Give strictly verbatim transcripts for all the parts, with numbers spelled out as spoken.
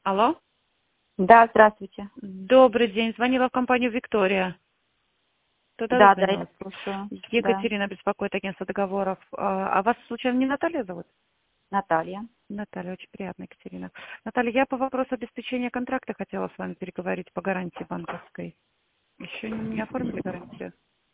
Алло. Да, здравствуйте. Добрый день. Звонила в компанию «Виктория». Туда Да, да, дозвонилась. я слушаю. Да, Екатерина беспокоит, агентство договоров. А а вас, случайно, не Наталья зовут? Наталья. Наталья, очень приятно, Екатерина. Наталья, я по вопросу обеспечения контракта хотела с вами переговорить по гарантии банковской. Еще не оформили гарантию?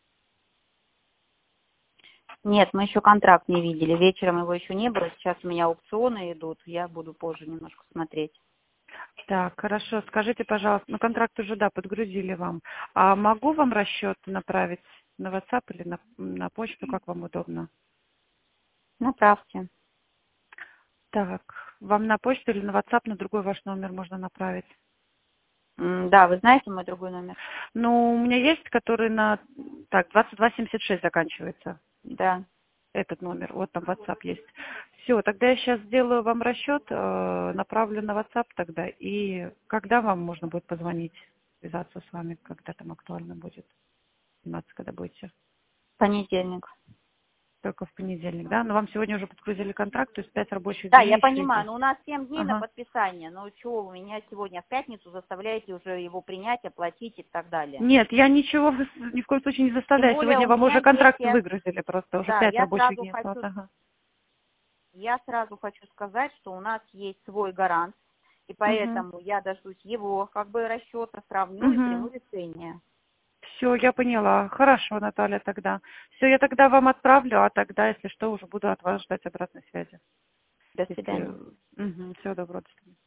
Нет, мы еще контракт не видели. Вечером его еще не было. Сейчас у меня аукционы идут. Я буду позже немножко смотреть. Так, хорошо. Скажите, пожалуйста, ну контракт уже, да, подгрузили вам. А могу вам расчет направить на WhatsApp или на, на почту, как вам удобно? Направьте. Так, вам на почту или на WhatsApp, на другой ваш номер можно направить? М, Да, вы знаете мой другой номер? Ну, у меня есть, который на... Так, двадцать два семьдесят шесть заканчивается. Да. Этот номер. Вот там WhatsApp есть. Все, тогда я сейчас сделаю вам расчет, э, направлю на WhatsApp тогда. И когда вам можно будет позвонить, связаться с вами, когда там актуально будет? семнадцать, когда будете? Понедельник. Только в понедельник, да? Но вам сегодня уже подгрузили контракт, то есть пять рабочих Да, дней я еще понимаю, есть. но у нас семь дней на Ага. подписание. Ну чего вы меня сегодня в пятницу заставляете уже его принять, оплатить и так далее? Нет, я ничего вас ни в коем случае не Тем заставляю. более Сегодня у вам меня уже есть, контракт я, выгрузили просто, уже да, пять я рабочих сразу дней осталось. хочу, Ага. я сразу хочу сказать, что у нас есть свой гарант. И Угу. поэтому я дождусь его как бы расчета, сравню и приму Угу. решение. Все, я поняла. Хорошо, Наталья, тогда. Все, я тогда вам отправлю, а тогда, если что, уже буду от вас ждать обратной связи. До Если... свидания. Угу. Всего доброго, до свидания.